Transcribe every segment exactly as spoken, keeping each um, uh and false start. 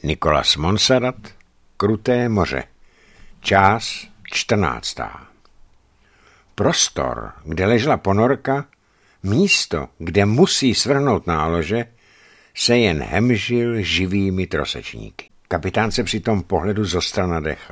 Nicolas Monsarrat, Kruté moře. Část čtrnáctá. Prostor, kde ležela ponorka, místo, kde musí svrhnout nálože, se jen hemžil živými trosečníky. Kapitán se při tom pohledu zostra nadechl.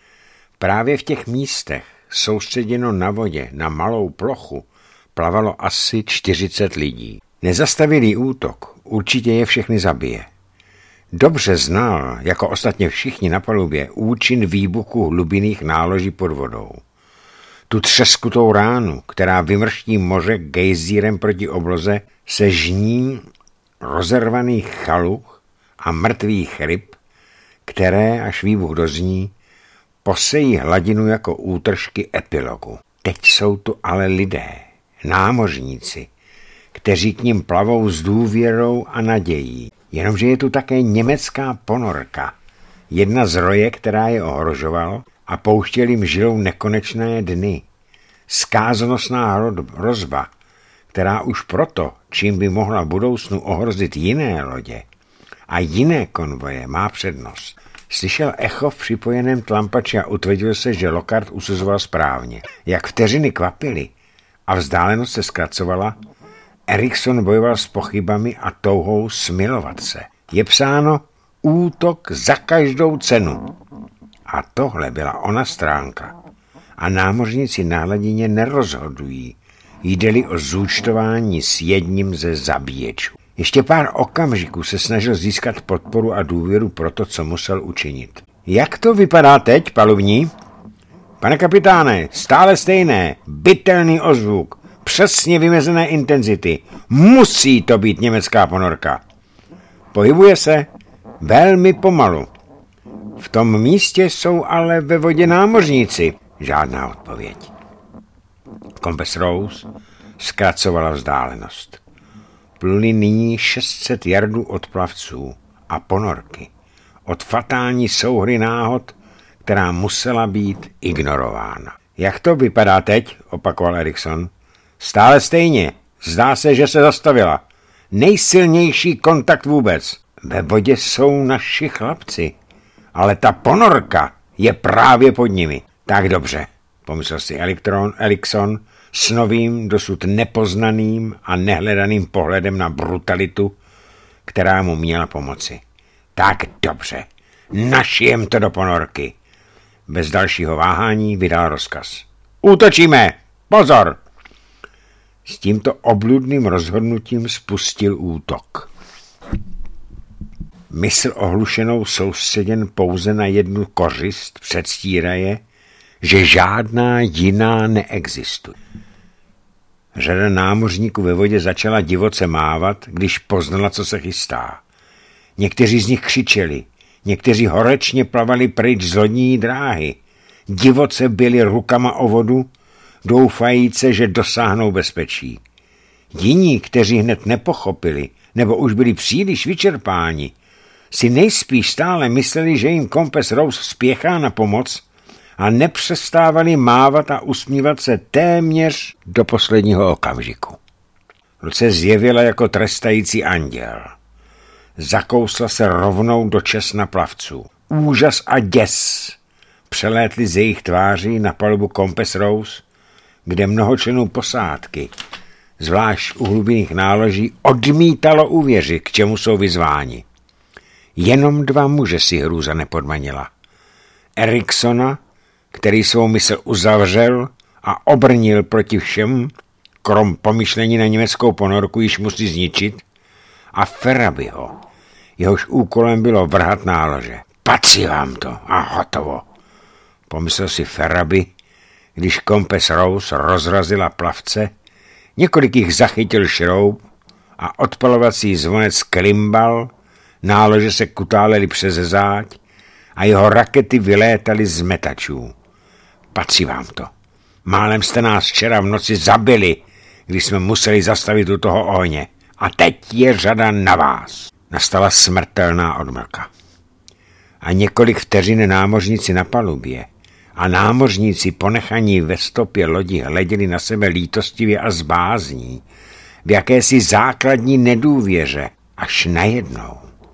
Právě v těch místech, soustředěno na vodě, na malou plochu, plavalo asi čtyřicet lidí. Nezastavilý útok určitě je všechny zabije. Dobře znal, jako ostatně všichni na palubě, účin výbuchu hlubinných náloží pod vodou. Tu třeskutou ránu, která vymrští moře gejzírem proti obloze, se žní rozervaných chaluch a mrtvých ryb, které, až výbuch dozní, posejí hladinu jako útržky epilogu. Teď jsou tu ale lidé, námořníci, kteří k nim plavou s důvěrou a nadějí. Jenomže je tu také německá ponorka, jedna z roje, která je ohrožoval a pouštěl jim žilou nekonečné dny. Zkázonosná hrozba, která už proto, čím by mohla v budoucnu ohrozit jiné lodě a jiné konvoje, má přednost. Slyšel echo v připojeném tlampači a utvrdil se, že Lockhart usuzoval správně. Jak vteřiny kvapily a vzdálenost se zkracovala, Erikson bojoval s pochybami a touhou smilovat se. Je psáno útok za každou cenu. A tohle byla ona stránka. A námořníci na hladině nerozhodují, jde-li o zúčtování s jedním ze zabíječů. Ještě pár okamžiků se snažil získat podporu a důvěru pro to, co musel učinit. Jak to vypadá teď, palubní? Pane kapitáne, stále stejné, bytelný ozvuk, přesně vymezené intenzity. Musí to být německá ponorka. Pohybuje se velmi pomalu. V tom místě jsou ale ve vodě námořníci. Žádná odpověď. Kompas Rose zkracovala vzdálenost. Pluli nyní šest set jardů od plavců a ponorky. Od fatální souhry náhod, která musela být ignorována. Jak to vypadá teď? Opakoval Erikson. Stále stejně. Zdá se, že se zastavila. Nejsilnější kontakt vůbec. Ve vodě jsou naši chlapci. Ale ta ponorka je právě pod nimi. Tak dobře, pomyslel si Erikson s novým, dosud nepoznaným a nehledaným pohledem na brutalitu, která mu měla pomoci. Tak dobře, našijem to do ponorky. Bez dalšího váhání vydal rozkaz. Útočíme! Pozor! S tímto obludným rozhodnutím spustil útok. Mysl ohlušenou soustředěn pouze na jednu kořist předstíraje, že žádná jiná neexistuje. Řada námořníků ve vodě začala divoce mávat, když poznala, co se chystá. Někteří z nich křičeli, někteří horečně plavali pryč z lodní dráhy. Divoce byli rukama o vodu, doufajíce, že dosáhnou bezpečí. Jiní, kteří hned nepochopili, nebo už byli příliš vyčerpáni, si nejspíš stále mysleli, že jim Kompas Rose spěchá na pomoc a nepřestávali mávat a usmívat se téměř do posledního okamžiku. Luce zjevila jako trestající anděl. Zakousla se rovnou do česna plavců. Úžas a děs přelétli z jejich tváří na palubu Kompas Rose, kde mnoho členů posádky, zvlášť u hlubinných náloží, odmítalo uvěřit, k čemu jsou vyzváni. Jenom dva muže si hrůza nepodmanila. Eriksona, který svou mysl uzavřel a obrnil proti všem, krom pomyšlení na německou ponorku již musí zničit, a Ferabiho, jehož úkolem bylo vrhat nálože. Patří vám to a hotovo, pomyslel si Ferabi, když Kompas Rose rozrazila plavce, několik jich zachytil šroub a odpalovací zvonec klimbal, nálože se kutálely přes záď a jeho rakety vylétaly z metačů. Patří vám to. Málem jste nás včera v noci zabili, když jsme museli zastavit u toho ohně. A teď je řada na vás. Nastala smrtelná odmlka. A několik vteřin námořníci na palubě a námořníci ponechaní ve stopě lodi hleděli na sebe lítostivě a s bázní, v jakési základní nedůvěře, až najednou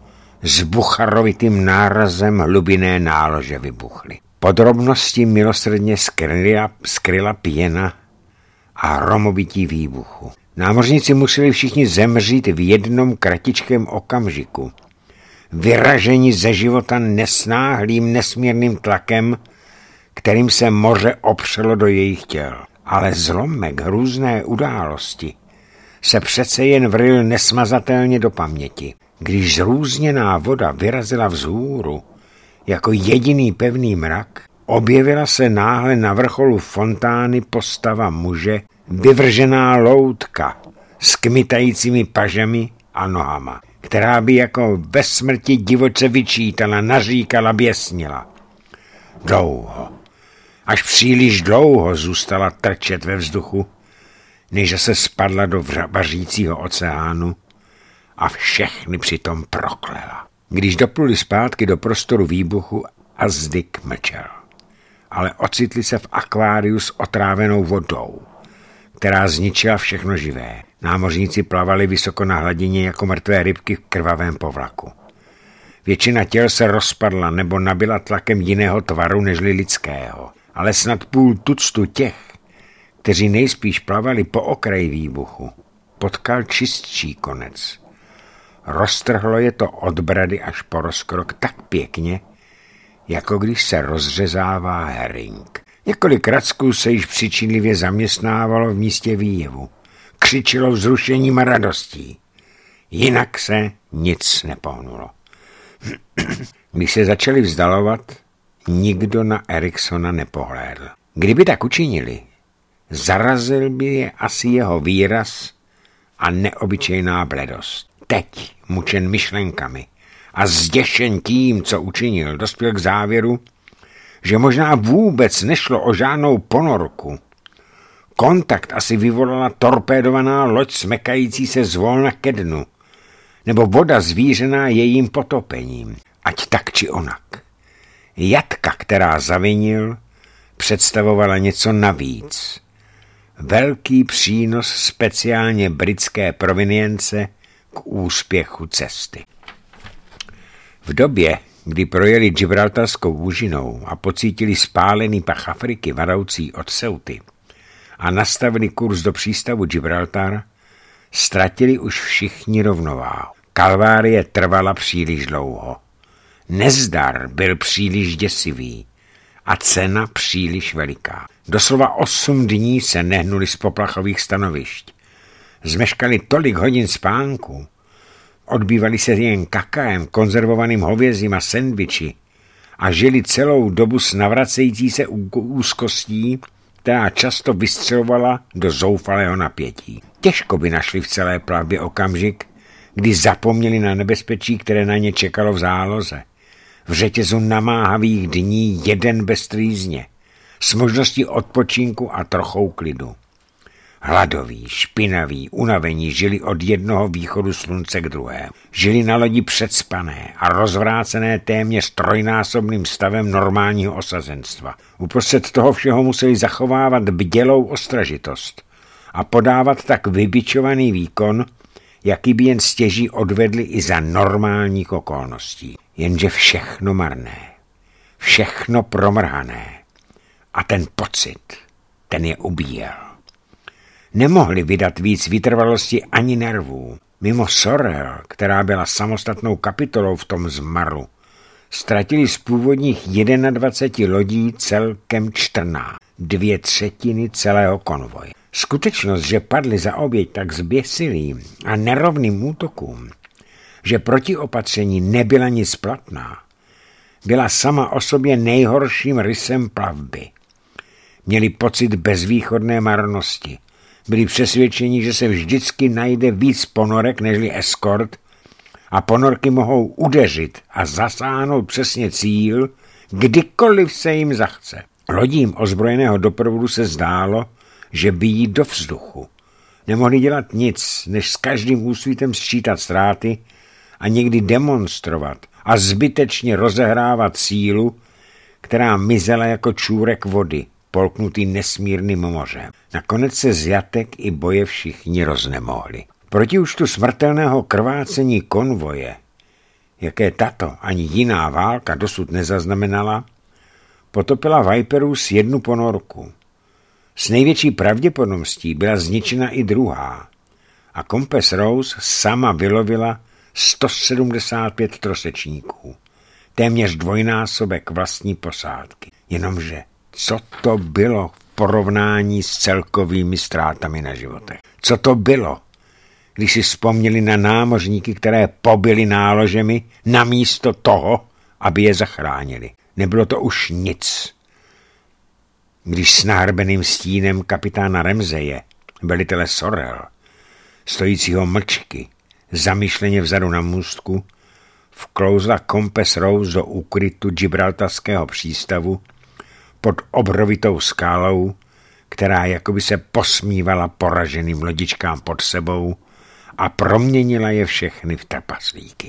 S bucharovitým nárazem hlubinné nálože vybuchly. Podrobnosti milosrdně skryla, skryla pěna a hromovití výbuchu. Námořníci museli všichni zemřít v jednom kratičkém okamžiku. Vyraženi ze života nesnáhlým nesmírným tlakem, kterým se moře opřelo do jejich těl. Ale zlomek hrůzné události se přece jen vril nesmazatelně do paměti. Když zrůzněná voda vyrazila vzhůru jako jediný pevný mrak, objevila se náhle na vrcholu fontány postava muže, vyvržená loutka s kmitajícími pažemi a nohama, která by jako ve smrti divoce vyčítala, naříkala, běsnila. Dlouho, až příliš dlouho zůstala trčet ve vzduchu, než se spadla do vařícího oceánu a všechny přitom proklela. Když dopluli zpátky do prostoru výbuchu, Azdik mlčel, ale ocitli se v akváriu s otrávenou vodou, která zničila všechno živé. Námořníci plavali vysoko na hladině jako mrtvé rybky v krvavém povlaku. Většina těl se rozpadla nebo nabila tlakem jiného tvaru nežli lidského, ale snad půl tuctu těch, kteří nejspíš plavali po okraji výbuchu, potkal čistší konec. Roztrhlo je to od brady až po rozkrok tak pěkně, jako když se rozřezává herring. Několik racků se již přičinlivě zaměstnávalo v místě výjevu. Křičilo vzrušením a radostí. Jinak se nic nepohnulo. Když se začali vzdalovat, nikdo na Eriksona nepohlédl. Kdyby tak učinili, zarazil by je asi jeho výraz a neobyčejná bledost. Teď, mučen myšlenkami a zděšen tím, co učinil, dospěl k závěru, že možná vůbec nešlo o žádnou ponorku. Kontakt asi vyvolala torpédovaná loď smekající se zvolna ke dnu, nebo voda zvířená jejím potopením, ať tak či onak. Jatka, která zavinil, představovala něco navíc. Velký přínos speciálně britské provinience k úspěchu cesty. V době, kdy projeli Gibraltarskou úžinou a pocítili spálený pach Afriky vadoucí od Ceuty a nastavili kurz do přístavu Gibraltar, ztratili už všichni rovnováhu. Kalvárie trvala příliš dlouho. Nezdar byl příliš děsivý a cena příliš veliká. Doslova osm dní se nehnuli z poplachových stanovišť. Zmeškali tolik hodin spánku, odbývali se jen kakaem, konzervovaným hovězím a sendviči a žili celou dobu s navracející se úzkostí, která často vystřelovala do zoufalého napětí. Těžko by našli v celé plavbě okamžik, kdy zapomněli na nebezpečí, které na ně čekalo v záloze. V řetězu namáhavých dní jeden bez trýzně, s možností odpočinku a trochou klidu. Hladoví, špinaví, unavení žili od jednoho východu slunce k druhému. Žili na lodi předspané a rozvrácené téměř trojnásobným stavem normálního osazenstva. Uprostřed toho všeho museli zachovávat bdělou ostražitost a podávat tak vybičovaný výkon, jaký by jen stěží odvedli i za normálních okolností. Jenže všechno marné, všechno promrhané a ten pocit, ten je ubíjel. Nemohli vydat víc vytrvalosti ani nervů. Mimo Sorel, která byla samostatnou kapitolou v tom zmaru, ztratili z původních dvaceti jedna lodí celkem čtrnáct, dvě třetiny celého konvoje. Skutečnost, že padli za oběť tak zběsilým a nerovným útokům, že protiopatření nebyla nic platná, byla sama o sobě nejhorším rysem plavby. Měli pocit bezvýchodné marnosti. Byli přesvědčeni, že se vždycky najde víc ponorek nežli eskort a ponorky mohou udeřit a zasáhnout přesně cíl, kdykoliv se jim zachce. Lodím ozbrojeného doprovodu se zdálo, že bijí do vzduchu. Nemohli dělat nic, než s každým úsvitem sčítat ztráty a někdy demonstrovat a zbytečně rozehrávat sílu, která mizela jako čůrek vody, polknutý nesmírným mořem. Nakonec se z jatek i boje všichni roznemohli. Proti účtu smrtelného krvácení konvoje jaké tato ani jiná válka dosud nezaznamenala, potopila Viperus jednu ponorku. S největší pravděpodobností byla zničena i druhá a Compass Rose sama vylovila sto sedmdesát pět trosečníků, téměř dvojnásobek vlastní posádky. Jenomže co to bylo v porovnání s celkovými ztrátami na životech? Co to bylo, když si vzpomněli na námořníky, které pobili náložemi namísto toho, aby je zachránili? Nebylo to už nic. Když s nahrbeným stínem kapitána Ramseje, velitele Sorel, stojícího mlčky, zamyšleně vzadu na můstku, vklouzla Compass Rose do úkrytu Gibraltarského přístavu pod obrovitou skálou, která jakoby se posmívala poraženým lodičkám pod sebou a proměnila je všechny v trpaslíky.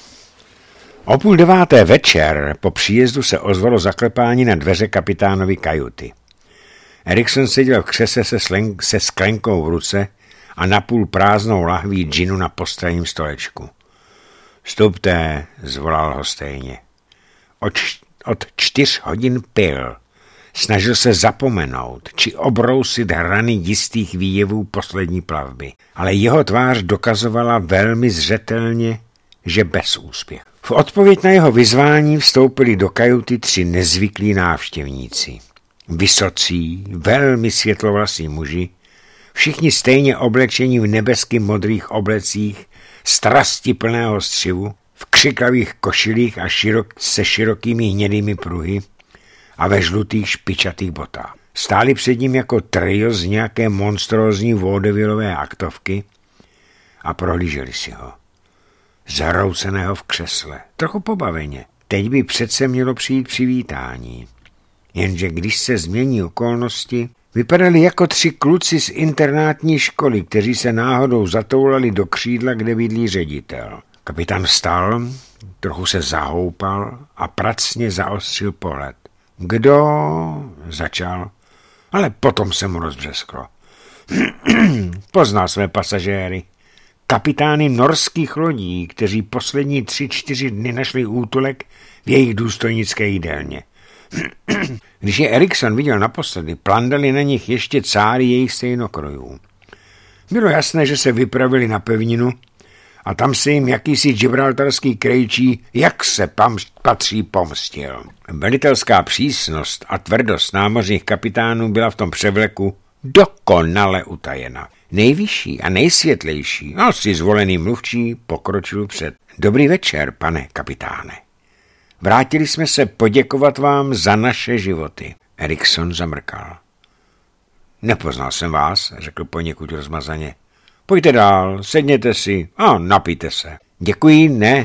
O půl deváté večer po příjezdu se ozvalo zaklepání na dveře kapitánovy kajuty. Erikson seděl v křese se, slen- se sklenkou v ruce a napůl prázdnou lahví džinu na postranním stolečku. Vstupte, zvolal ho stejně. Od, č- od čtyř hodin pil. Snažil se zapomenout, či obrousit hrany jistých výjevů poslední plavby. Ale jeho tvář dokazovala velmi zřetelně, že bez úspěchu. V odpověď na jeho vyzvání vstoupili do kajuty tři nezvyklí návštěvníci. Vysocí, velmi světlovlasí muži, všichni stejně oblečení v nebesky modrých oblecích, strasti plného střivu, v křiklavých košilích a širok, se širokými hnědými pruhy a ve žlutých špičatých botách. Stáli před ním jako trio z nějaké monstrózní vaudevilové aktovky a prohlíželi si ho. Zarouceného v křesle, trochu pobaveně. Teď by přece mělo přijít přivítání. Jenže když se změní okolnosti, vypadali jako tři kluci z internátní školy, kteří se náhodou zatoulali do křídla, kde bydlí ředitel. Kapitán vstal, trochu se zahoupal a pracně zaostřil pohled. Kdo? Začal, ale potom se mu rozbřesklo. Poznal své pasažéry. Kapitány norských lodí, kteří poslední tři, čtyři dny našli útulek v jejich důstojnické jídelně. Když je Erikson viděl naposledy, plandali na nich ještě cáry jejich stejnokrojů. Bylo jasné, že se vypravili na pevninu a tam se jim jakýsi gibraltarský krejčí, jak se pam, patří, pomstil. Velitelská přísnost a tvrdost námořních kapitánů byla v tom převleku dokonale utajena. Nejvyšší a nejsvětlejší, asi zvolený mluvčí, pokročil před. Dobrý večer, pane kapitáne. Vrátili jsme se poděkovat vám za naše životy. Erikson zamrkal. Nepoznal jsem vás, řekl poněkud rozmazaně. Pojďte dál, sedněte si a napijte se. Děkuji, ne.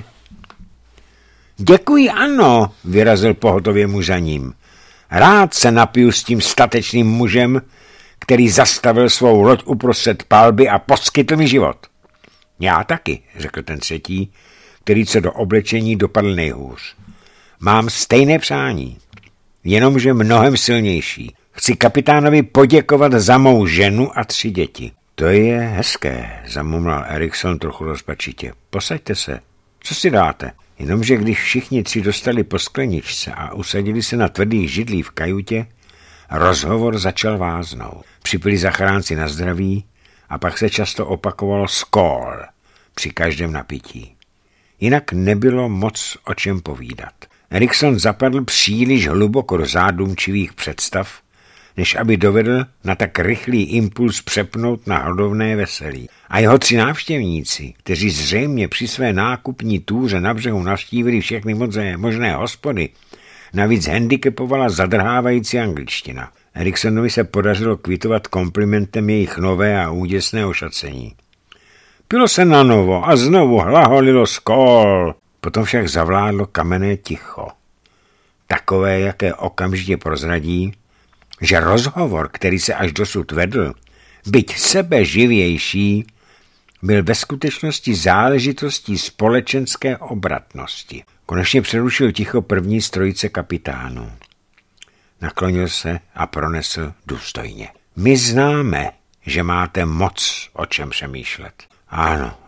Děkuji, ano, vyrazil pohotově muž za ním. Rád se napiju s tím statečným mužem, který zastavil svou loď uprostřed palby a poskytl mi život. Já taky, řekl ten třetí, který co do oblečení dopadl nejhůř. Mám stejné přání, jenomže mnohem silnější. Chci kapitánovi poděkovat za mou ženu a tři děti. To je hezké, zamumlal Erikson trochu rozpačitě. Posaďte se, co si dáte? Jenomže když všichni tři dostali po skleničce a usadili se na tvrdých židlí v kajutě, rozhovor začal váznout. Připili zachránci na zdraví a pak se často opakovalo skål při každém napití. Jinak nebylo moc o čem povídat. Erikson zapadl příliš hluboko do zádumčivých představ, než aby dovedl na tak rychlý impuls přepnout na hladovné veselí. A jeho tři návštěvníci, kteří zřejmě při své nákupní túře na břehu navštívili všechny možné hospody, navíc handicapovala zadrhávající angličtina. Eriksonovi se podařilo kvitovat komplimentem jejich nové a úděsné ošacení. Pilo se na novo a znovu hlaholilo skål. Potom však zavládlo kamenné ticho. Takové, jaké okamžitě prozradí, že rozhovor, který se až dosud vedl, byť sebeživější, byl ve skutečnosti záležitostí společenské obratnosti. Konečně přerušil ticho první z trojice kapitánů. Naklonil se a pronesl důstojně. My známe, že máte moc o čem přemýšlet. Ano,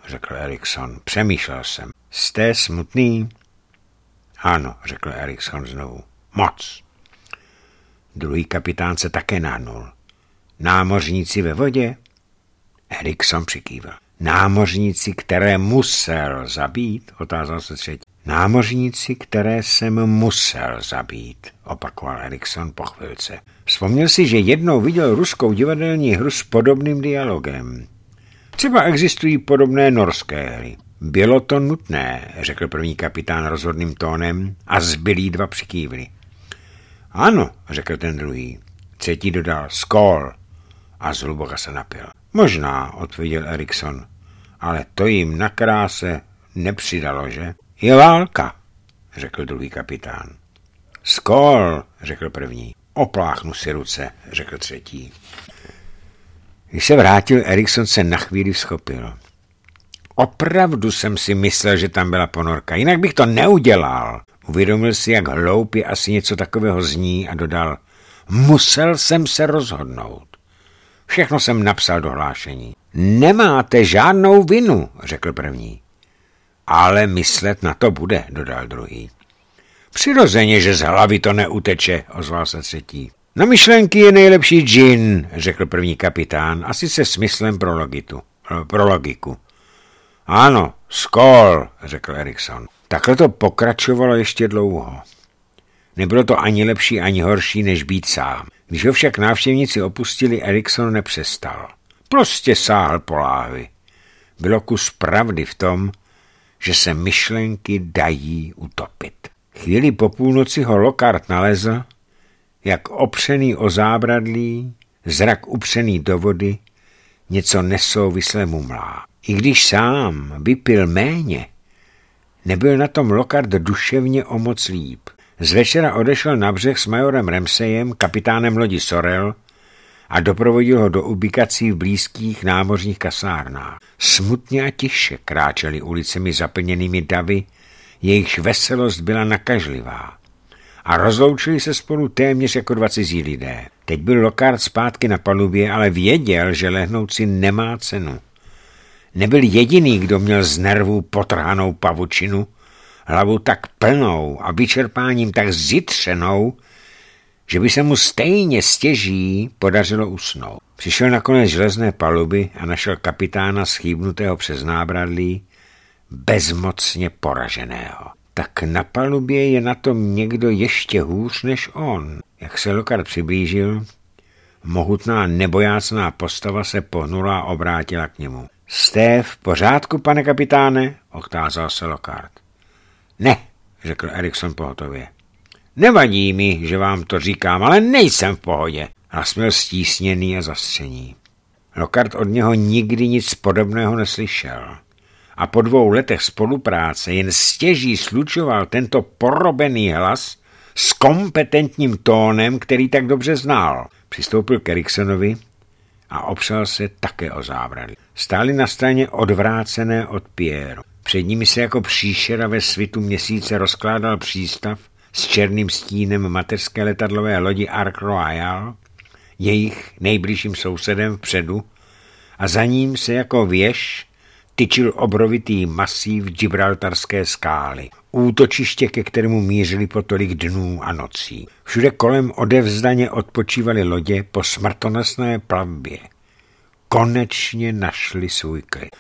řekl Erikson. Přemýšlel jsem. Jste smutný? Ano, řekl Erikson znovu. Moc. Druhý kapitán se také nahnul. Námořníci ve vodě? Erikson přikývil. Námořníci, které musel zabít? Otázal se třetí. Námořníci, které jsem musel zabít, opakoval Erikson po chvilce. Vzpomněl si, že jednou viděl ruskou divadelní hru s podobným dialogem. Třeba existují podobné norské hry. Bylo to nutné, řekl první kapitán rozhodným tónem a zbylí dva přikývli. Ano, řekl ten druhý. Třetí dodal skol a zhluboka se napil. Možná, odpověděl Erikson, ale to jim na kráse nepřidalo, že? Je válka, řekl druhý kapitán. Skol, řekl první. Opláchnu si ruce, řekl třetí. Když se vrátil, Erikson se na chvíli vzchopil. Opravdu jsem si myslel, že tam byla ponorka, jinak bych to neudělal. Uvědomil si, jak hloupě asi něco takového zní a dodal, musel jsem se rozhodnout. Všechno jsem napsal do hlášení. Nemáte žádnou vinu, řekl první. Ale myslet na to bude, dodal druhý. Přirozeně, že z hlavy to neuteče, ozval se třetí. Na myšlenky je nejlepší džin, řekl první kapitán, asi se smyslem pro, logitu, pro logiku. Ano, skol, řekl Erikson. Takhle to pokračovalo ještě dlouho. Nebylo to ani lepší, ani horší, než být sám. Když ho však návštěvníci opustili, Erikson nepřestal. Prostě sáhl po láhvi. Bylo kus pravdy v tom, že se myšlenky dají utopit. Chvíli po půlnoci ho Lockhart nalezl, jak opřený o zábradlí, zrak upřený do vody, něco nesouvisle mumlá. I když sám vypil méně, nebyl na tom Lockhart duševně o moc líp. Z večera odešel na břeh s majorem Ramsayem, kapitánem lodi Sorel, a doprovodil ho do ubikací v blízkých námořních kasárnách. Smutně a tiše kráčeli ulicemi zaplněnými davy, jejichž veselost byla nakažlivá. A rozloučili se spolu téměř jako dva cizí lidé. Teď byl Lockhart zpátky na palubě, ale věděl, že lehnout si nemá cenu. Nebyl jediný, kdo měl z nervů potrhanou pavučinu, hlavu tak plnou a vyčerpáním tak zjitřenou, že by se mu stejně stěží podařilo usnout. Přišel nakonec železné paluby a našel kapitána schýbnutého přes nábradlí, bezmocně poraženého. Tak na palubě je na tom někdo ještě hůř než on. Jak se Lockhart přiblížil, mohutná nebojácná postava se pohnula a obrátila k němu. Jste v pořádku, pane kapitáne? Otázal se Lockhart. Ne, řekl Erikson pohotově. Nevadí mi, že vám to říkám, ale nejsem v pohodě. A směl stísněný a zastření. Lockhart od něho nikdy nic podobného neslyšel. A po dvou letech spolupráce jen stěží slučoval tento porobený hlas s kompetentním tónem, který tak dobře znal. Přistoupil k Eriksonovi a opřel se také o zábradlí. Stáli na straně odvrácené od Pierru. Před nimi se jako příšera ve svitu měsíce rozkládal přístav s černým stínem mateřské letadlové lodi Ark Royal, jejich nejbližším sousedem vpředu, a za ním se jako věž tyčil obrovitý masív Gibraltarské skály, útočiště, ke kterému mířili po tolik dnů a nocí. Všude kolem odevzdaně odpočívaly lodě po smrtonosné plavbě. Konečně našli svůj klid.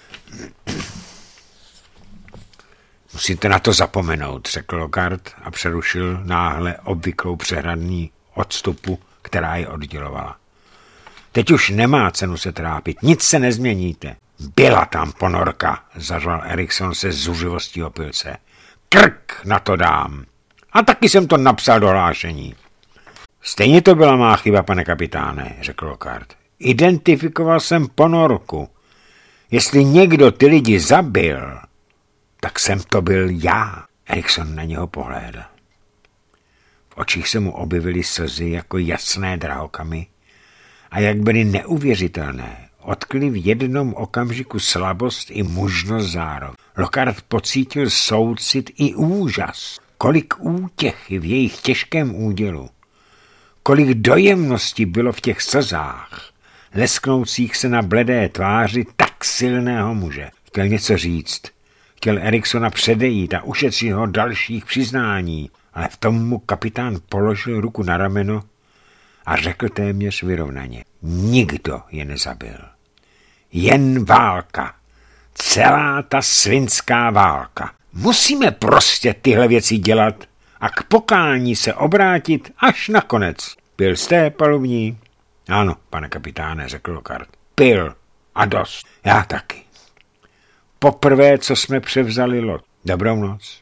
Musíte na to zapomenout, řekl Lockhart a přerušil náhle obvyklou přehradní odstupu, která je oddělovala. Teď už nemá cenu se trápit, nic se nezměníte. Byla tam ponorka, zařval Erikson se zuřivostí opilce. Krk na to dám. A taky jsem to napsal do hlášení. Stejně to byla má chyba, pane kapitáne, řekl Lockhart. Identifikoval jsem ponorku. Jestli někdo ty lidi zabil, tak jsem to byl já. Erikson na něho pohlédl. V očích se mu objevily slzy jako jasné drahokamy a jak byly neuvěřitelné, odkryly v jednom okamžiku slabost i mužnost zároveň. Lockhart pocítil soucit i úžas. Kolik útěchy v jejich těžkém údělu, kolik dojemnosti bylo v těch slzách, lesknoucích se na bledé tváři tak silného muže. V Chtěl něco říct. Chtěl Eriksona předejít a ušetřit ho dalších přiznání, ale v tom mu kapitán položil ruku na rameno a řekl téměř vyrovnaně. Nikdo je nezabil. Jen válka. Celá ta svinská válka. Musíme prostě tyhle věci dělat a k pokání se obrátit až nakonec. Pil jste, palubní? Ano, pane kapitáne, řekl Lockhart. Pil. A dost. Já taky. Poprvé, co jsme převzali loď. Dobrou noc.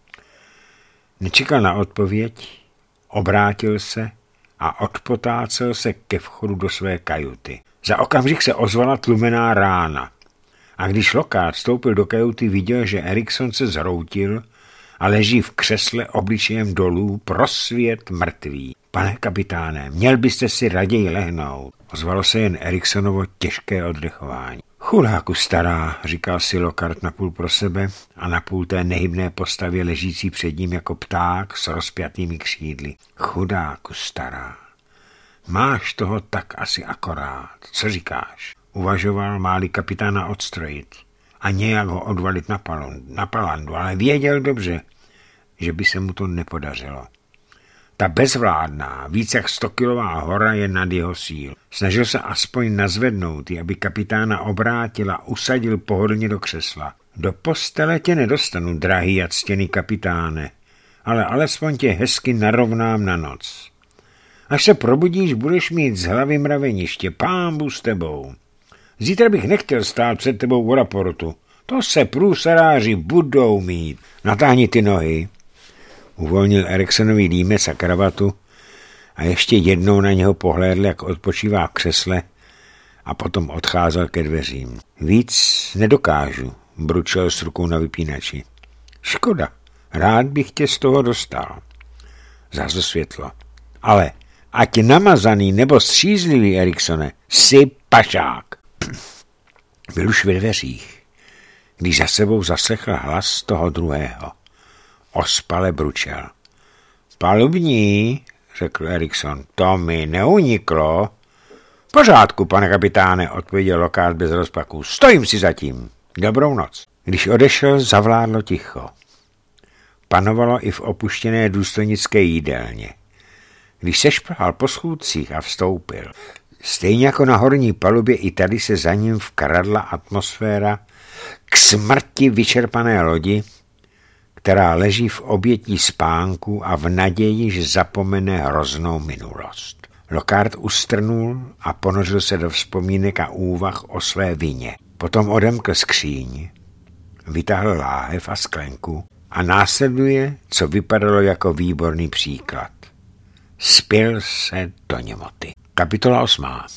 Nečekal na odpověď, obrátil se a odpotácel se ke vchodu do své kajuty. Za okamžik se ozvala tlumená rána. A když Lockhart vstoupil do kajuty, viděl, že Erikson se zhroutil a leží v křesle obličejem dolů, prosvět mrtvý. Pane kapitáne, měl byste si raději lehnout. Ozvalo se jen Eriksonovo těžké oddechování. Chudáku stará, říkal si Lockhart napůl pro sebe a napůl té nehybné postavě ležící před ním jako pták s rozpjatými křídly. Chudáku stará. Máš toho tak asi akorát. Co říkáš? Uvažoval, máli kapitána odstrojit a nějak ho odvalit na, palon, na palandu, ale věděl dobře, že by se mu to nepodařilo. Ta bezvládná, víc jak stokilová hora je nad jeho síl. Snažil se aspoň nazvednout ji, aby kapitána obrátil a usadil pohodlně do křesla. Do postele tě nedostanu, drahý a ctěný kapitáne, ale alespoň tě hezky narovnám na noc. Až se probudíš, budeš mít z hlavy mraveniště, pámbu s tebou. Zítra bych nechtěl stát před tebou u raportu. To se průsaráři budou mít. Natáhni ty nohy. Uvolnil Eriksonový límec a kravatu a ještě jednou na něho pohlédl, jak odpočívá v křesle a potom odcházel ke dveřím. Víc nedokážu, bručel s rukou na vypínači. Škoda, rád bych tě z toho dostal. Zase světlo. Ale ať namazaný nebo střízlivý, Eriksone, jsi pašák. Byl už ve dveřích, když za sebou zaslechl hlas toho druhého. Ospale bručel. Palubní, řekl Erikson, to mi neuniklo. V pořádku, pane kapitáne, odpověděl Lockhart bez rozpaků. Stojím si zatím. Dobrou noc. Když odešel, zavládlo ticho. Panovalo i v opuštěné důstojnické jídelně. Když sešplhal po schůdcích a vstoupil, stejně jako na horní palubě, i tady se za ním vkradla atmosféra k smrti vyčerpané lodi, která leží v obětí spánku a v naději, že zapomene hroznou minulost. Lockhart ustrnul a ponořil se do vzpomínek a úvah o své vině. Potom odemkl skříň, vytáhl láhev a sklenku a následuje, co vypadalo jako výborný příklad. Spil se do němoty. Kapitola osmá.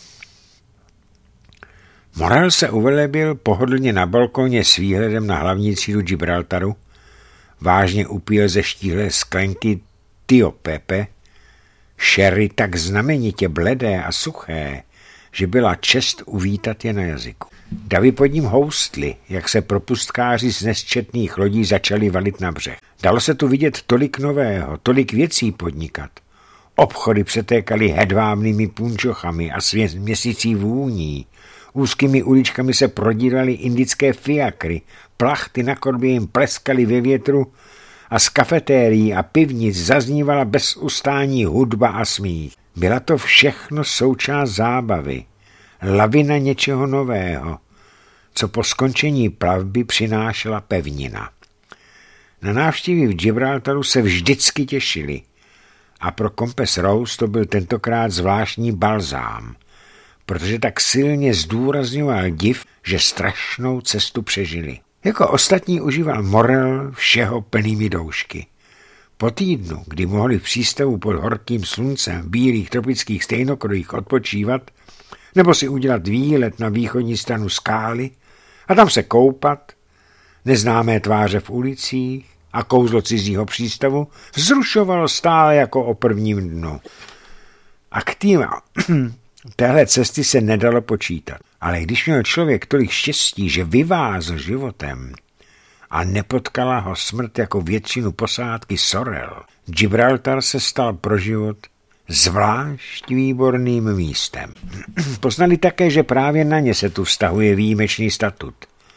Morel se uvelebil pohodlně na balkoně s výhledem na hlavní třídu Gibraltaru, vážně upíl ze štíhlé sklenky Tio Pepe, sherry tak znamenitě bledé a suché, že byla čest uvítat je na jazyku. Davy pod ním houstly, jak se propustkáři z nesčetných lodí začali valit na břeh. Dalo se tu vidět tolik nového, tolik věcí podnikat. Obchody přetékaly hedvábnými punčochami a směsící vůní. Úzkými uličkami se prodíraly indické fiakry, plachty na korbě jim pleskaly ve větru a z kafetérií a pivnic zaznívala bez ustání hudba a smích. Byla to všechno součást zábavy, lavina něčeho nového, co po skončení plavby přinášela pevnina. Na návštěvy v Gibraltaru se vždycky těšili a pro Compass Rose to byl tentokrát zvláštní balzám, protože tak silně zdůrazňoval div, že strašnou cestu přežili. Jako ostatní užíval Morel všeho plnými doušky. Po týdnu, kdy mohli v přístavu pod horkým sluncem v bílých tropických stejnokrojích odpočívat, nebo si udělat výlet na východní stranu skály a tam se koupat, neznámé tváře v ulicích a kouzlo cizího přístavu vzrušovalo stále jako o prvním dnu. A k tým téhle cesty se nedalo počítat. Ale když měl člověk tolik štěstí, že vyvázl životem a nepotkala ho smrt jako většinu posádky Sorel, Gibraltar se stal pro život zvlášť výborným místem. Poznali také, že právě na ně se tu vztahuje výjimečný statut.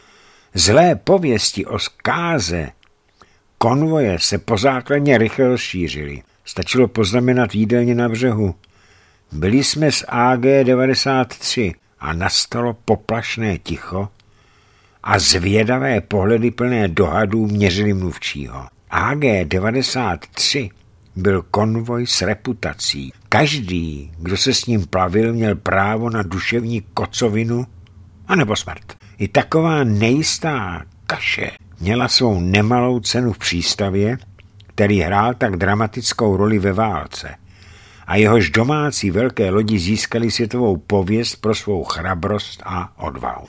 Zlé pověsti o zkáze konvoje se po základně rychle rozšířily. Stačilo poznamenat v jídelně na břehu. Byli jsme z A G devadesát tři a nastalo poplašné ticho a zvědavé pohledy plné dohadů měřili mluvčího. A G devadesát tři byl konvoj s reputací. Každý, kdo se s ním plavil, měl právo na duševní kocovinu anebo smrt. I taková nejistá kaše měla svou nemalou cenu v přístavě, který hrál tak dramatickou roli ve válce. A jehož domácí velké lodi získali světovou pověst pro svou chrabrost a odvahu.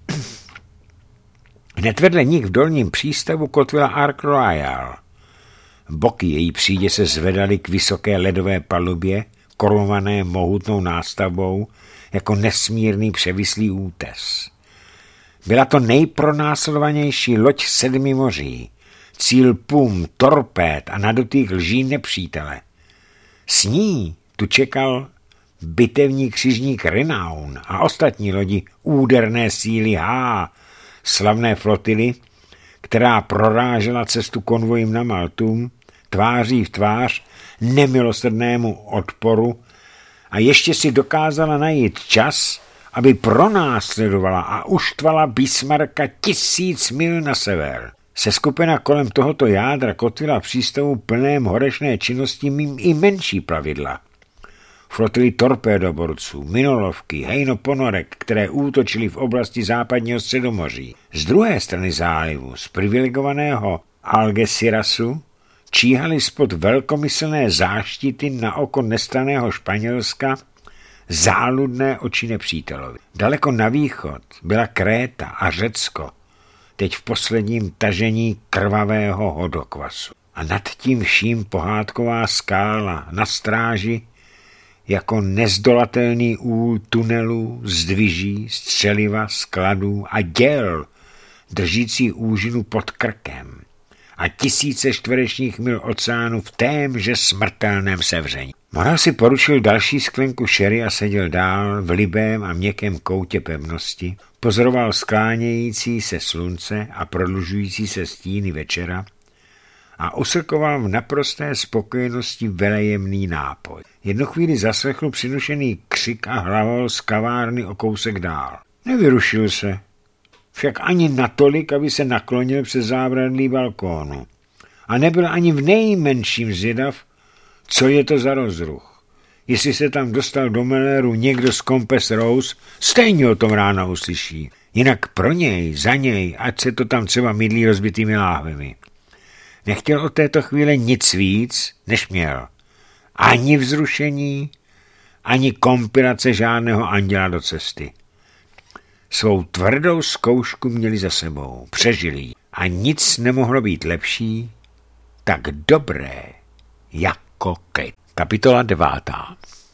Hned vedle nich v dolním přístavu kotvila Ark Royal. Boky její přídě se zvedaly k vysoké ledové palubě, korunované mohutnou nástavbou, jako nesmírný převislý útes. Byla to nejpronásledovanější loď sedmi moří, cíl pum, torpéd a na dotyk lží nepřítele. S ní tu čekal bitevní křižník Renown a ostatní lodi úderné síly H, slavné flotily, která prorážela cestu konvojím na Maltu, tváří v tvář nemilosrdnému odporu a ještě si dokázala najít čas, aby pronásledovala a uštvala Bismarcka tisíc mil na sever. Seskupena kolem tohoto jádra kotvila přístavu plném horečné činnosti i menší plavidla. Flotily torpédoborců, minolovky, hejnoponorek, které útočily v oblasti západního Středomoří. Z druhé strany zálivu, z privilegovaného Algecirasu, číhaly spod velkomyslné záštity na oko nestranného Španělska záludné oči nepřítelovi. Daleko na východ byla Kréta a Řecko, teď v posledním tažení krvavého hodokvasu. A nad tím vším pohádková skála na stráži jako nezdolatelný úl tunelů, zdviží, střeliva, skladů a děl, držící úžinu pod krkem a tisíce čtverečních mil oceánu v témže smrtelném sevření. Moral si poručil další sklenku sherry a seděl dál v libém a měkkém koutě pevnosti, pozoroval sklánějící se slunce a prodlužující se stíny večera a uslkoval v naprosté spokojenosti velejemný nápoj. Jednu chvíli zaslechl přinušený křik a hlavol z kavárny o kousek dál. Nevyrušil se, však ani natolik, aby se naklonil přes zábradlí balkónu. A nebyl ani v nejmenším zvědav, co je to za rozruch. Jestli se tam dostal do Meléru někdo z Compass Rose, stejně o tom ráno uslyší. Jinak pro něj, za něj, ať se to tam třeba mydlí rozbitými láhvemi. Nechtěl od této chvíle nic víc, než měl. Ani vzrušení, ani kompilace žádného anděla do cesty. Svou tvrdou zkoušku měli za sebou, přežili ji. A nic nemohlo být lepší, tak dobré, jako klid. Kapitola devátá.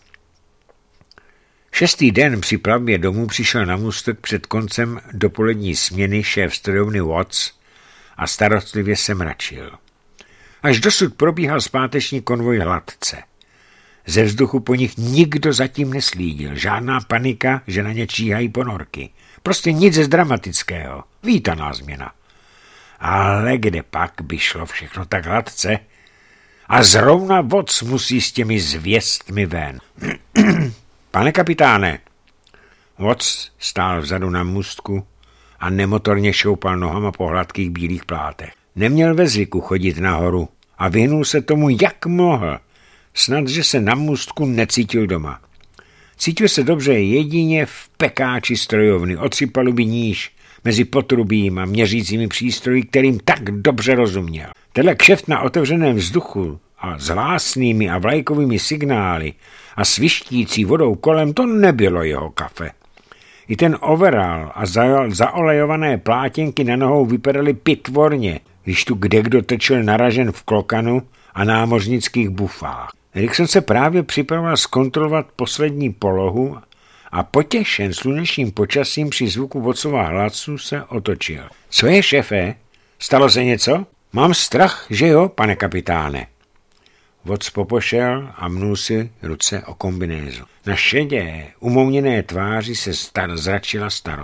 Šestý den při plavbě domů přišel na můstek před koncem dopolední směny šéf strojovny Watts a starostlivě se mračil. Až dosud probíhal zpáteční konvoj hladce. Ze vzduchu po nich nikdo zatím neslídil, žádná panika, že na ně číhají ponorky. Prostě nic z dramatického, vítaná změna. Ale kde pak by šlo všechno tak hladce? A zrovna Watts musí s těmi zvěstmi ven. Pane kapitáne! Watts stál vzadu na můstku a nemotorně šoupal nohama po hladkých bílých plátech. Neměl ve zvyku chodit nahoru a vyhnul se tomu, jak mohl. Snad, že se na můstku necítil doma. Cítil se dobře jedině v pekáči strojovny, o tři paluby níž, mezi potrubím a měřícími přístroji, kterým tak dobře rozuměl. Tenhle kšeft na otevřeném vzduchu a s hlásnými a vlajkovými signály a svištící vodou kolem, to nebylo jeho kafe. I ten overall a zaolejované plátěnky na nohou vypadaly pitvorně, když tu kdekdo trčel naražen v klokanu a námořnických bufách. Erikson se právě připravoval zkontrolovat poslední polohu a potěšen slunečním počasím při zvuku Wattsova hlasu se otočil. Co je, šéfe? Stalo se něco? Mám strach, že jo, pane kapitáne. Watts popošel a mnul si ruce o kombinézu. Na šedé, umouněné tváři se star- zračila starost.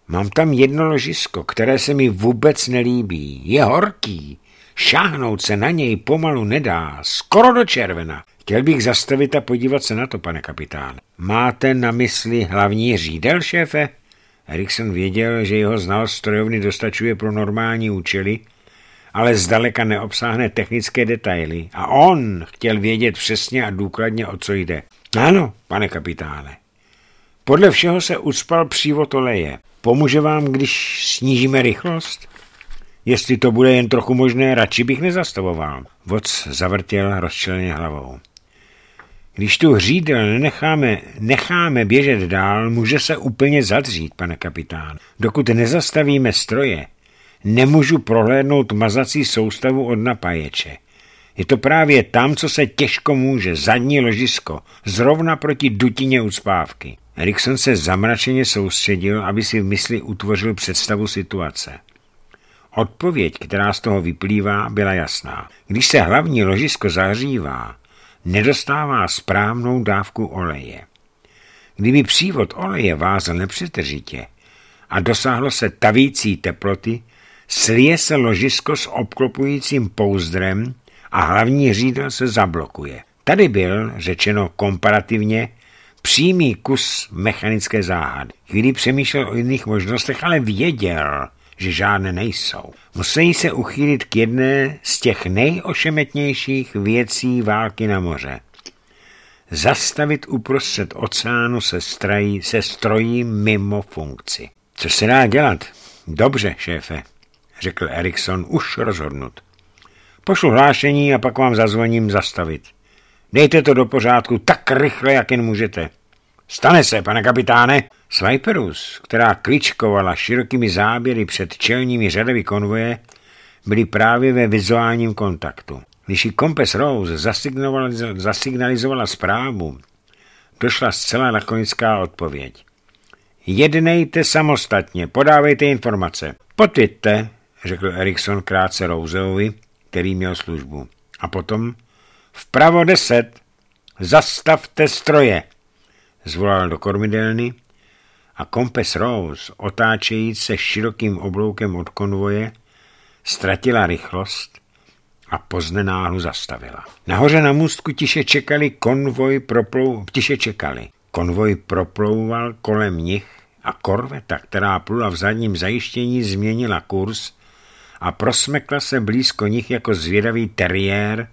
Mám tam jedno ložisko, které se mi vůbec nelíbí. Je horký. Šáhnout se na něj pomalu nedá. Skoro do červena. Chtěl bych zastavit a podívat se na to, pane kapitán. Máte na mysli hlavní řídel, šéfe? Erikson věděl, že jeho znalost strojovny dostačuje pro normální účely, ale zdaleka neobsáhne technické detaily. A on chtěl vědět přesně a důkladně, o co jde. Ano, pane kapitáne. Podle všeho se ucpal přívod oleje. Pomůže vám, když snížíme rychlost? Jestli to bude jen trochu možné, radši bych nezastavoval. Vodc zavrtěl rozčileně hlavou. Když tu hřídel necháme, necháme běžet dál, může se úplně zadřít, pane kapitán. Dokud nezastavíme stroje, nemůžu prohlédnout mazací soustavu od napáječe. Je to právě tam, co se těžko může, zadní ložisko, zrovna proti dutině ucpávky. Erikson se zamračeně soustředil, aby si v mysli utvořil představu situace. Odpověď, která z toho vyplývá, byla jasná. Když se hlavní ložisko zahřívá, nedostává správnou dávku oleje. Kdyby přívod oleje vázal nepřetržitě a dosáhlo se tavící teploty, slije se ložisko s obklopujícím pouzdrem a hlavní řídel se zablokuje. Tady byl, řečeno komparativně, přímý kus mechanické záhady. Chvíli přemýšlel o jiných možnostech, ale věděl, že žádné nejsou. Musí se uchýlit k jedné z těch nejošemetnějších věcí války na moře. Zastavit uprostřed oceánu se, strají, se strojí mimo funkci. Co se dá dělat? Dobře, šéfe, řekl Erikson, už rozhodnut. Pošlu hlášení a pak vám zazvoním zastavit. Dejte to do pořádku tak rychle, jak jen můžete. Stane se, pane kapitáne. Sviperus, která kličkovala širokými záběry před čelními řadami konvoje, byli právě ve vizuálním kontaktu. Když jí Compass Rose zasignalizovala zprávu, došla zcela lakonická odpověď. Jednejte samostatně, podávejte informace. Potvěďte, řekl Erikson krátce Roseovi, který měl službu. A potom vpravo deset, zastavte stroje, zvolal do kormidelny a Compass Rose, otáčejíc se širokým obloukem od konvoje, ztratila rychlost a poznenáhlu zastavila. Nahoře na můstku tiše čekali konvoj proplou, tiše čekali. Konvoj proplouval kolem nich a korveta, která plula v zadním zajištění, změnila kurz a prosmekla se blízko nich jako zvědavý teriér,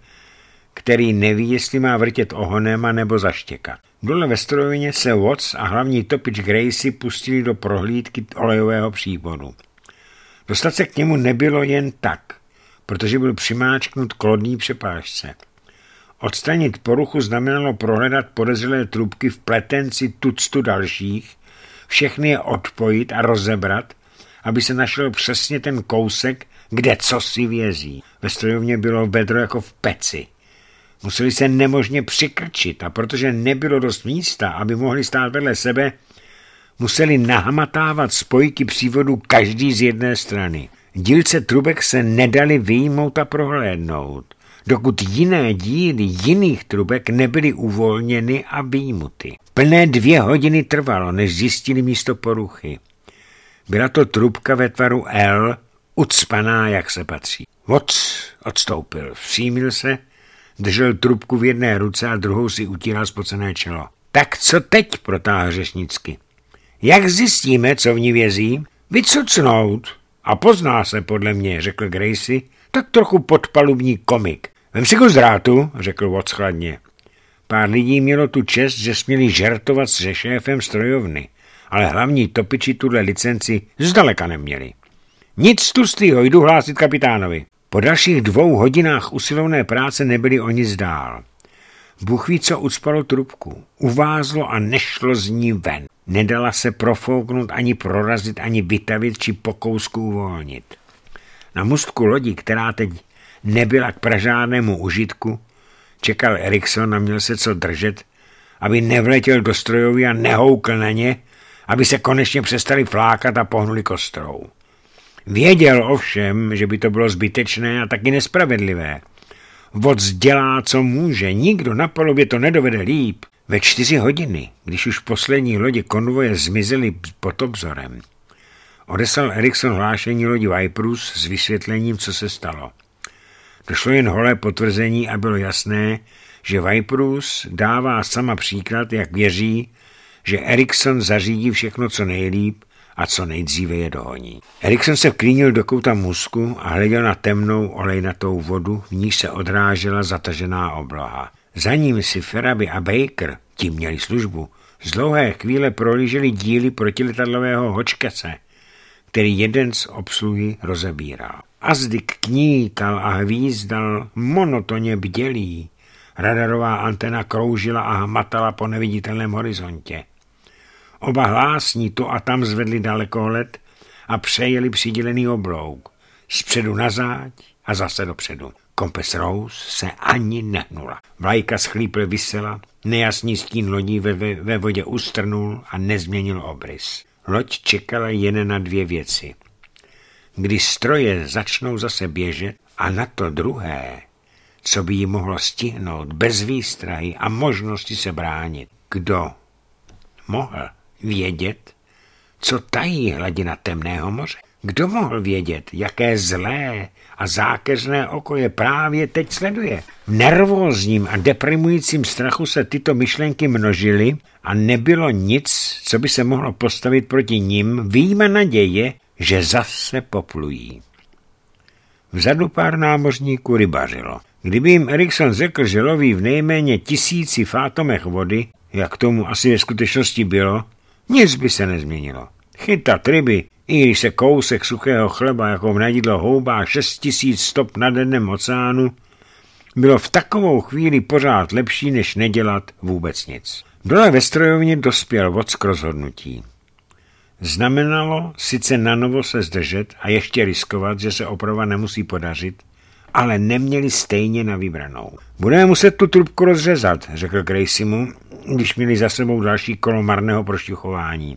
který neví, jestli má vrtět ohonem a nebo zaštěkat. Dole ve strojovině se Watts a hlavní topič Gracie pustili do prohlídky olejového přívodu. Dostat se k němu nebylo jen tak, protože byl přimáčknut k lodní přepážce. Odstranit poruchu znamenalo prohledat podezřelé trubky v pletenci tuctu dalších, všechny je odpojit a rozebrat, aby se našel přesně ten kousek, kde cosi vězí. Ve strojovně bylo vedro jako v peci. Museli se nemožně přikrčit a protože nebylo dost místa, aby mohli stát vedle sebe, museli nahmatávat spojky přívodu každý z jedné strany. Dílce trubek se nedali vyjmout a prohlédnout, dokud jiné díly jiných trubek nebyly uvolněny a vyjmuty. Plné dvě hodiny trvalo, než zjistili místo poruchy. Byla to trubka ve tvaru L, ucpaná, jak se patří. Watts odstoupil, všímil se, držel trubku v jedné ruce a druhou si utíral spocené čelo. Tak co teď, protáhl řečnicky. Jak zjistíme, co v ní vězí? Vycucnout. A pozná se podle mě, řekl Gracie, tak trochu podpalubní komik. Vem si kus drátu, řekl Watts chladně. Pár lidí mělo tu čest, že směli žertovat se šéfem strojovny, ale hlavní topiči tuhle licenci zdaleka neměli. Nic tlustýho, jdu hlásit kapitánovi. Po dalších dvou hodinách usilovné práce nebyli o nic dál. Bůh ví, co ucpalo trubku. Uvázlo a nešlo z ní ven. Nedala se profouknout, ani prorazit, ani vytavit, či po kousku uvolnit. Na můstku lodi, která teď nebyla k pražádnému užitku, čekal Erikson a měl se co držet, aby nevletěl do strojoví a nehoukl na ně, aby se konečně přestali flákat a pohnuli kostrou. Věděl ovšem, že by to bylo zbytečné a taky nespravedlivé. Watts dělá, co může, nikdo na palubě to nedovede líp. Ve čtyři hodiny, když už poslední lodě konvoje zmizely pod obzorem, odeslal Erikson hlášení lodi Viperus s vysvětlením, co se stalo. Došlo jen holé potvrzení a bylo jasné, že Viperus dává sama příklad, jak věří, že Erikson zařídí všechno co nejlíp a co nejdříve je dohoní. Erikson se vklínil do kouta můstku a hleděl na temnou olejnatou vodu, v níž se odrážela zatažená obloha. Za ním si Feraby a Baker, ti měli službu, z dlouhé chvíle prolíželi díly protiletadlového hočkece, který jeden z obsluhy rozebíral. Azdik kníkal a hvízdal, monotonně bdělý. Radarová antena kroužila a hmatala po neviditelném horizontě. Oba hlásní tu a tam zvedli dalekohled a přejeli přidělený oblouk. Zpředu na záď a zase dopředu. Kompes Rose se ani nehnula. Vlajka schlípl visela, nejasný stín lodí ve, ve, ve vodě ustrnul a nezměnil obrys. Loď čekala jen na dvě věci. Když stroje začnou zase běžet a na to druhé, co by jí mohlo stihnout bez výstrahy a možnosti se bránit. Kdo mohl vědět, co tají hladina temného moře? Kdo mohl vědět, jaké zlé a zákeřné oko je právě teď sleduje? V nervózním a deprimujícím strachu se tyto myšlenky množily a nebylo nic, co by se mohlo postavit proti nim, vyjma naděje, že zase poplují. Vzadu pár námořníků rybařilo. Kdyby jim Erikson řekl, že loví v nejméně tisíci fátomech vody, jak tomu asi ve skutečnosti bylo, nic by se nezměnilo. Chytat ryby, i když se kousek suchého chleba jako v nadidlo houbá šest tisíc stop nad dnem oceánu, bylo v takovou chvíli pořád lepší, než nedělat vůbec nic. Dole ve strojovně dospěl Watts k rozhodnutí. Znamenalo sice nanovo se zdržet a ještě riskovat, že se oprava nemusí podařit, ale neměli stejně na vybranou. Budeme muset tu trubku rozřezat, řekl Graceymu, když měli za sebou další kolo marného prošťuchování.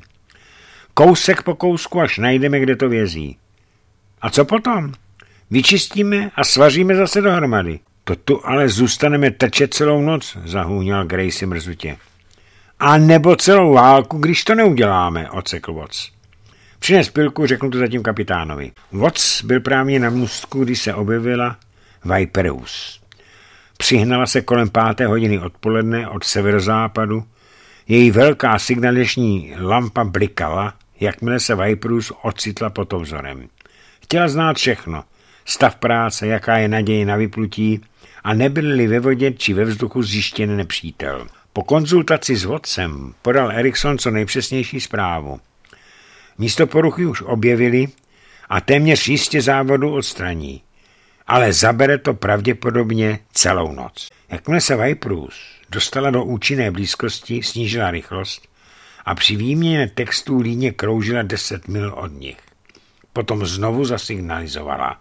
Kousek po kousku, až najdeme, kde to vězí. A co potom? Vyčistíme a svaříme zase dohromady. To tu ale zůstaneme trčet celou noc, zahůňal Gracey mrzutě. A nebo celou válku, když to neuděláme, odsekl Watts. Přines pilku, řeknu to zatím kapitánovi. Watts byl právě na můstku, když se objevila Viperus. Přihnala se kolem páté hodiny odpoledne od severozápadu. Její velká signalizační lampa blikala, jakmile se Viperus ocitla pod obzorem. Chtěla znát všechno. Stav práce, jaká je naděje na vyplutí a nebyl-li ve vodě či ve vzduchu zjištěn nepřítel. Po konzultaci s Wattsem podal Erikson co nejpřesnější zprávu. Místo poruchy už objevili a téměř jistě závodu odstraní, ale zabere to pravděpodobně celou noc. Jakmile se Viperus dostala do účinné blízkosti, snížila rychlost a při výměně textů líně kroužila deset mil od nich. Potom znovu zasignalizovala.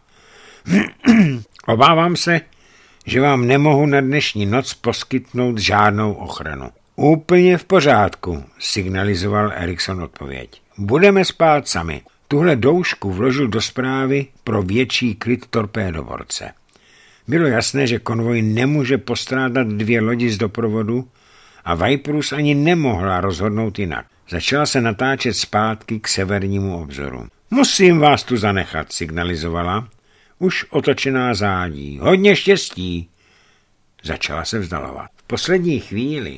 Obávám se, že vám nemohu na dnešní noc poskytnout žádnou ochranu. Úplně v pořádku, signalizoval Erikson odpověď. Budeme spát sami. Tuhle doušku vložil do zprávy pro větší klid torpédoborce. Bylo jasné, že konvoj nemůže postrádat dvě lodi z doprovodu a Viperus ani nemohla rozhodnout jinak. Začala se natáčet zpátky k severnímu obzoru. Musím vás tu zanechat, signalizovala. Už otočená zádí. Hodně štěstí. Začala se vzdalovat. V poslední chvíli,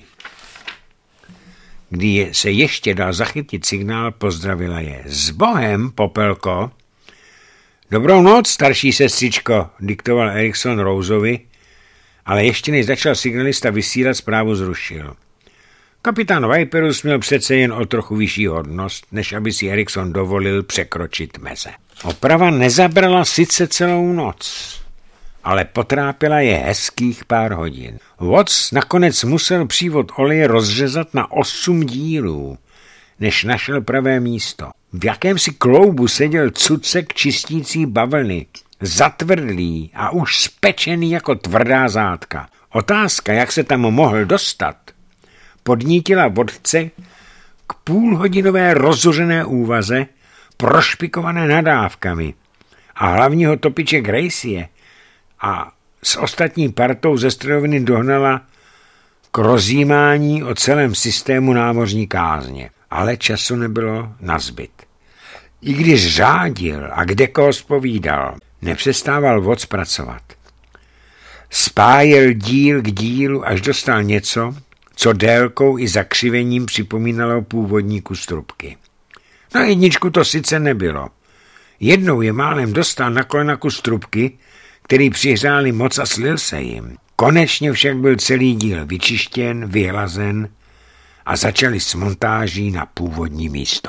kdy se ještě dal zachytit signál, pozdravila je. S Bohem, Popelko. Dobrou noc, starší sestřičko, diktoval Erikson Roseovi, ale ještě než začal signalista vysílat, zprávu zrušil. Kapitán Viperus měl přece jen o trochu vyšší hodnost, než aby si Erikson dovolil překročit meze. Oprava nezabrala sice celou noc, ale potrápila je hezkých pár hodin. Watts nakonec musel přívod oleje rozřezat na osm dílů, než našel pravé místo. V jakémsi kloubu seděl cucek čistící bavlny, zatvrdlý a už spečený jako tvrdá zátka. Otázka, jak se tam mohl dostat, podnítila vodce k půlhodinové rozuřené úvaze, prošpikované nadávkami a hlavního topiče Graceye a s ostatní partou ze strojovny dohnala k rozjímání o celém systému námořní kázně. Ale času nebylo nazbyt. I když řádil a kde koho zpovídal, nepřestával voc pracovat. Spájel díl k dílu, až dostal něco, co délkou i zakřivením připomínalo původní kus trubky. Na jedničku to sice nebylo. Jednou je málem dostal na kolena kus trubky, který přihřáli moc a slil se jim. Konečně však byl celý díl vyčištěn, vyhlazen a začali s montáží na původní místo.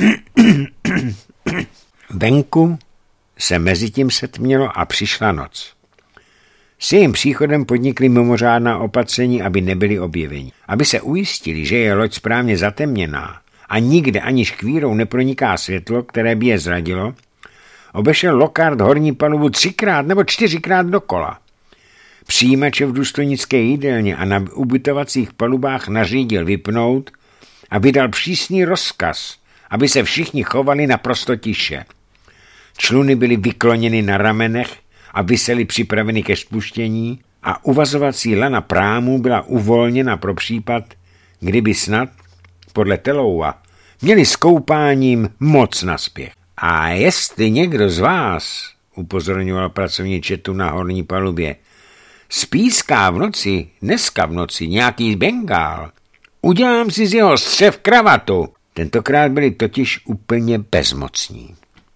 Venku se mezitím setmělo a přišla noc. S jejím příchodem podnikli mimořádná opatření, aby nebyli objeveni. Aby se ujistili, že je loď správně zatemněná a nikde ani škvírou neproniká světlo, které by je zradilo, obešel Lockhart horní palubu třikrát nebo čtyřikrát dokola. Přijímače v důstojnické jídelně a na ubytovacích palubách nařídil vypnout a vydal přísný rozkaz, aby se všichni chovali naprosto tiše. Čluny byly vykloněny na ramenech a visely připraveny ke spuštění a uvazovací lana prámů byla uvolněna pro případ, kdyby snad, podle Teloua, měli s koupáním moc na spěch. A jestli někdo z vás, upozorňoval pracovní četu na horní palubě, spíská v noci, dneska v noci, nějaký bengál, udělám si z jeho střev kravatu. Tentokrát byli totiž úplně bezmocní.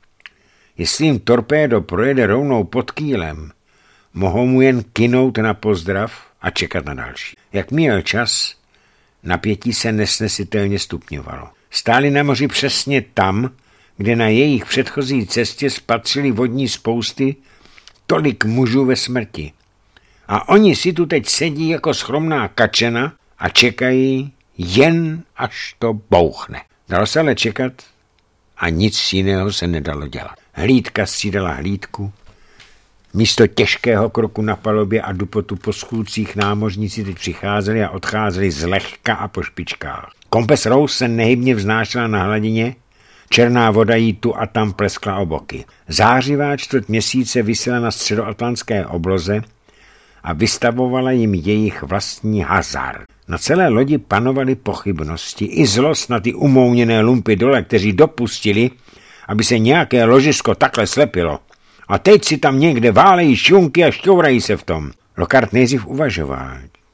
Jestli jim torpédo projede rovnou pod kýlem, mohou mu jen kynout na pozdrav a čekat na další. Jak měl čas, napětí se nesnesitelně stupňovalo. Stáli na moři přesně tam, kde na jejich předchozí cestě spatřili vodní spousty tolik mužů ve smrti. A oni si tu teď sedí jako schromná kačena a čekají, jen až to bouchne. Dalo se ale čekat a nic jiného se nedalo dělat. Hlídka střídala hlídku. Místo těžkého kroku na palubě a dupotu po schůdcích námořníci teď přicházeli a odcházeli zlehka a po špičkách. Kompes Rose se nehybně vznášela na hladině, černá voda jí tu a tam pleskla o boky. Zářivá čtvrt měsíce visela na středoatlantské obloze a vystavovala jim jejich vlastní hazard. Na celé lodi panovaly pochybnosti i zlost na ty umouněné lumpy dole, kteří dopustili, aby se nějaké ložisko takhle slepilo. A teď si tam někde válejí šunky a šťourají se v tom. Lockhart nejdřív uvažoval,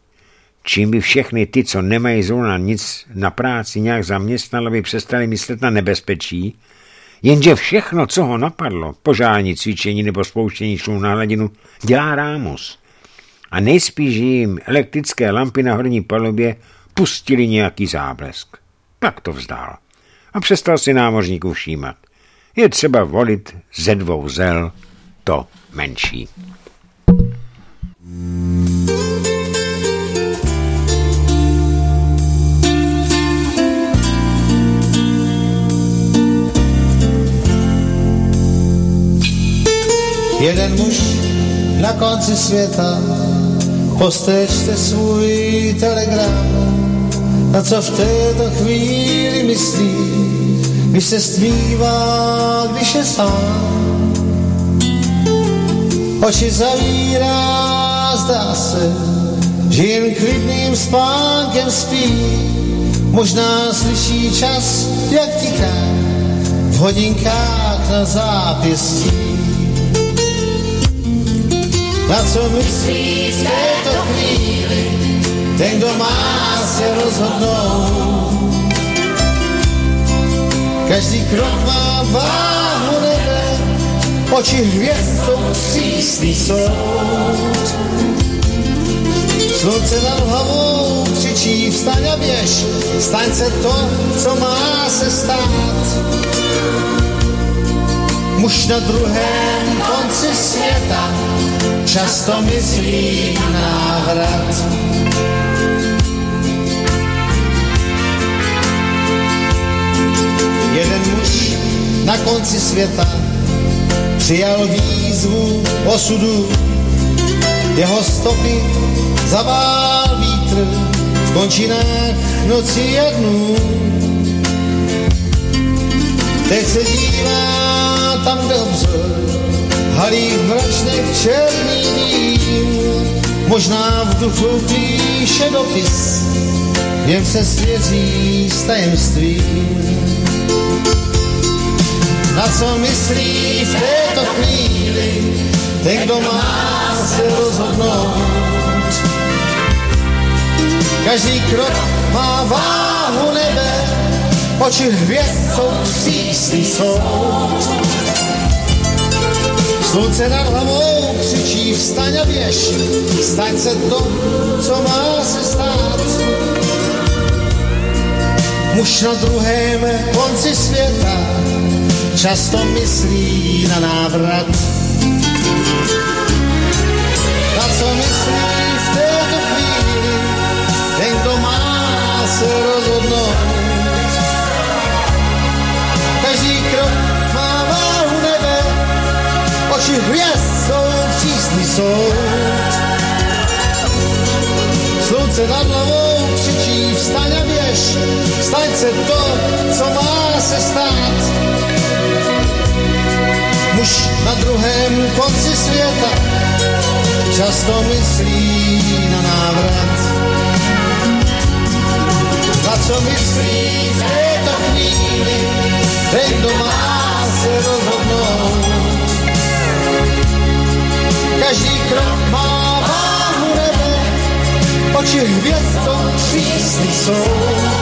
čím by všechny ty, co nemají zrovna nic na práci, nějak zaměstnal, aby přestali myslet na nebezpečí, jenže všechno, co ho napadlo, požární cvičení nebo spouštění šlů na hladinu, dělá Rámus. A nejspíš jim elektrické lampy na horní palubě pustili nějaký záblesk. Tak to vzdál. A přestal si námořníků všímat. Je třeba volit ze dvou zel to menší. Jeden muž na konci světa, postečte svůj telegram, na co v této chvíli myslí, když se stmívá, když je sám. Oči zavírá, zdá se, že jen klidným spánkem spí, možná slyší čas, jak tiká v hodinkách na zápěstí. Na co myslí v této chvíli, ten, kdo má se rozhodnout. Každý krok má váhu nebe, oči hvězd jsou přísný soud. Slunce nad hlavou křičí, vstaň a běž, staň se to, co má se stát. Muž na druhém konci světa často myslí na návrat. Jeden muž na konci světa přijal výzvu osudu. Jeho stopy zavál vítr v končinách noci a dnů. Teď se dívá tam, kde obzor halí v mračnech černý dým. Možná v duchu píše dopis, v něm se svěří s tajemstvím. Na Na co myslí v této chvíli ten, kdo má se rozhodnout. Každý krok má váhu nebe, oči hvězd jsou přísný soud. Slunce nad hlavou křičí vstaň a běž, staň se to, co má se stát. Muž na druhém konci světa často myslí na návrat. Na co myslí v této chvíli ten, kdo má se rozhodnout. Každý krok má váhu nebe, oči hvězd jsou přísný soud. Slunce nad hlavou křičí vstaň a běž, staň se to, co má se stát. Muž na druhém konci světa často myslí na návrat. Na co myslí v této chvíli ten, kdo má se rozhodnout. Každý krok má váhu nebe, oči hvězd jsou přísný soud.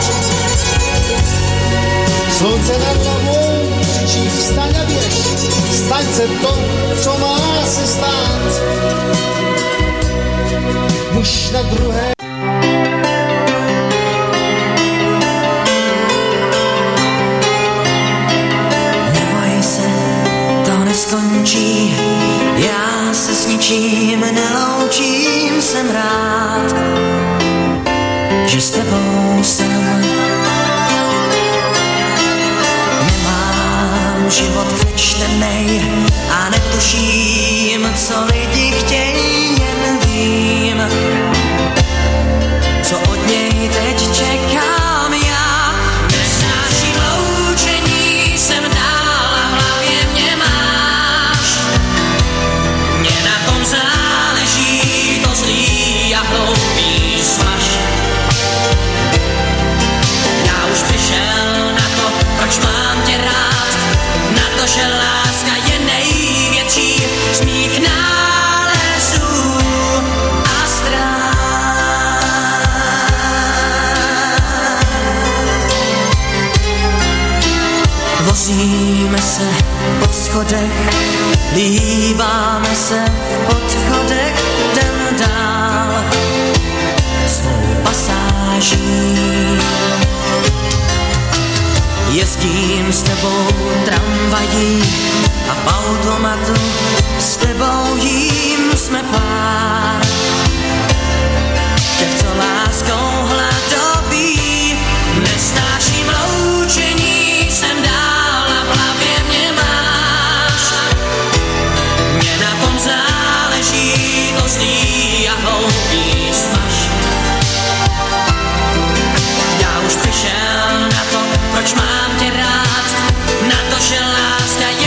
Slunce nad hlavou křičí vstaň a běž, staň se to, co má se stát. Muž na druhé neboj se, to neskončí, já se s ničím neloučím, jsem rád, že s tebou jsem. Nemám život přečtenej a netuším, co lidi chtějí, jen vím, co od něj teď čekám já. Nesnáším loučení, jsem dál a v hlavě mě máš. Mně na tom záleží, to zlý a hloupý smaž. Já už přišel na to, proč mám tě rád, na to, že láska je největší z mých nálezů a ztrát. Vozíme se po schodech, líbáme se v podchodech, jdem dál svou pasáží. Jezdím s tebou tramvají a v automatu s tebou jím jsme pár. Těch, co láskou hladoví, nesnáším loučení, jsem dál a v hlavě mě máš. Mně na tom záleží, to zlý a hloupý smaž. Já už přišel na to, proč mám tě rád, na to, že láska je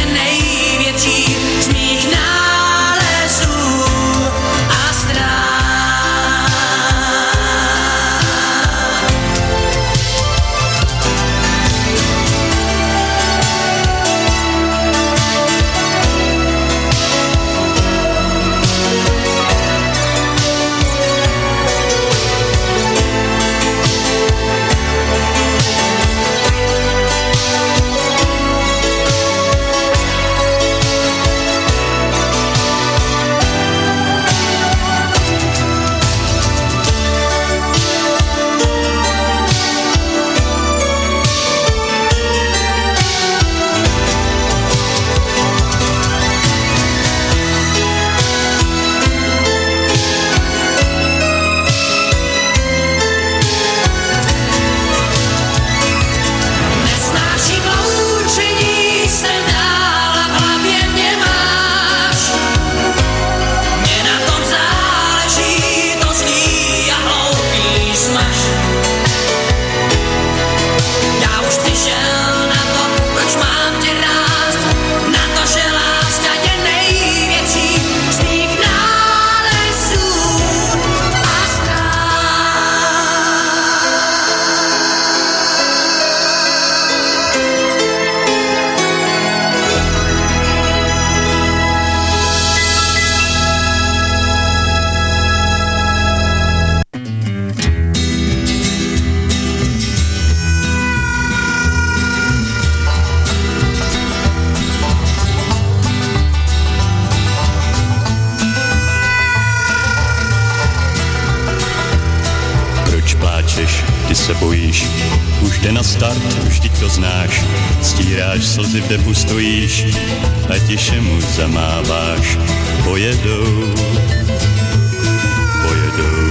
jde na start, už teď to znáš, stíráš slzy, v depu stojíš a tiše mu zamáváš. Pojedou, pojedou.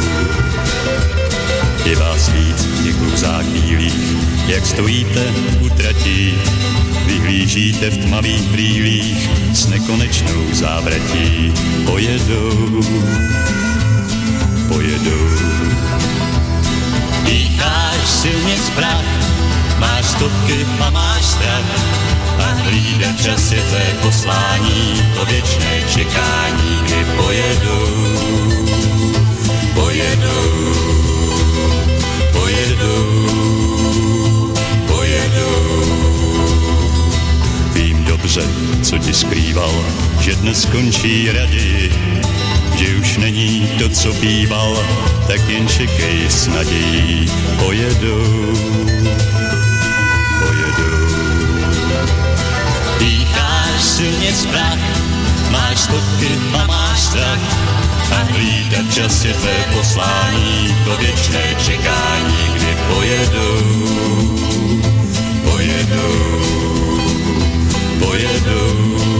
Je vás víc v těch kluzách bílých, jak stojíte u tratí, vyhlížíte v tmavých brýlích s nekonečnou závratí. Pojedou, pojedou. Dýcháš silnic prach, máš stopky a máš strach a hlídat čas je tvé poslání, to věčné čekání, kdy pojedou, pojedou, pojedou, pojedou. Vím dobře, co ti skrýval, že dnes skončí raději, že už není to, co býval, tak jen čekej s nadějí. Pojedou, pojedou. Dýcháš silnic prach, máš stopky a máš strach a hlídat čas je tvé poslání, to věčné čekání, kdy pojedou, pojedou, pojedou,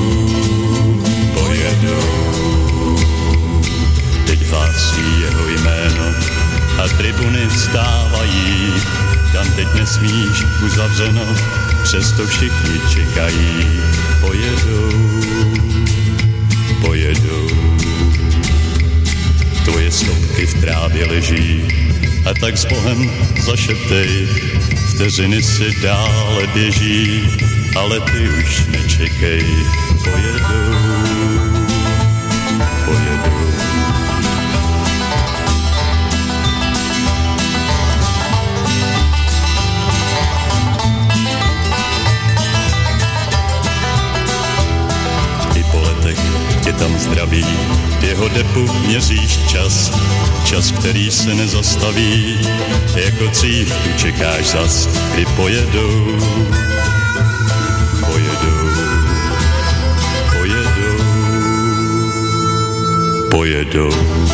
pojedou. Teď hlásí jeho jméno a tribuny stávají, tam teď nesmíš, uzavřeno, přesto všichni čekají. Pojedou, pojedou. Tvoje stopky v trávě leží a tak s Bohem zašeptej, vteřiny si dále běží, ale ty už nečekej. Pojedou, pojedou. Tě tam zdraví, jeho depu měříš čas, čas, který se nezastaví, jako cív tu čekáš zas, kdy pojedou, pojedou, pojedou, pojedou.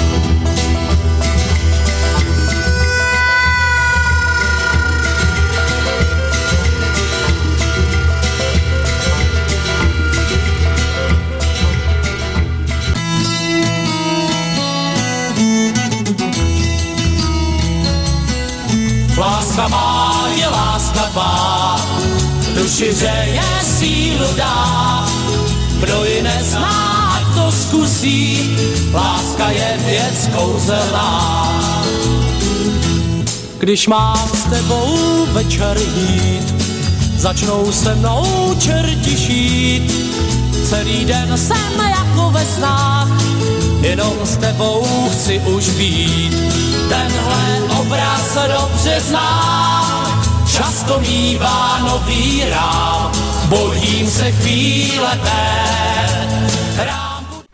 Láska má je láska tvá, duši hřeje sílu dá, kdo ji nezná, ať to zkusí, láska je věc kouzelná. Když mám s tebou večer jít, začnou se mnou čerti šít, celý den jsem jako ve snách, jenom s tebou chci už být. Tenhle obraz dobře znám, často mívá nový rám, bojím se chvíle té.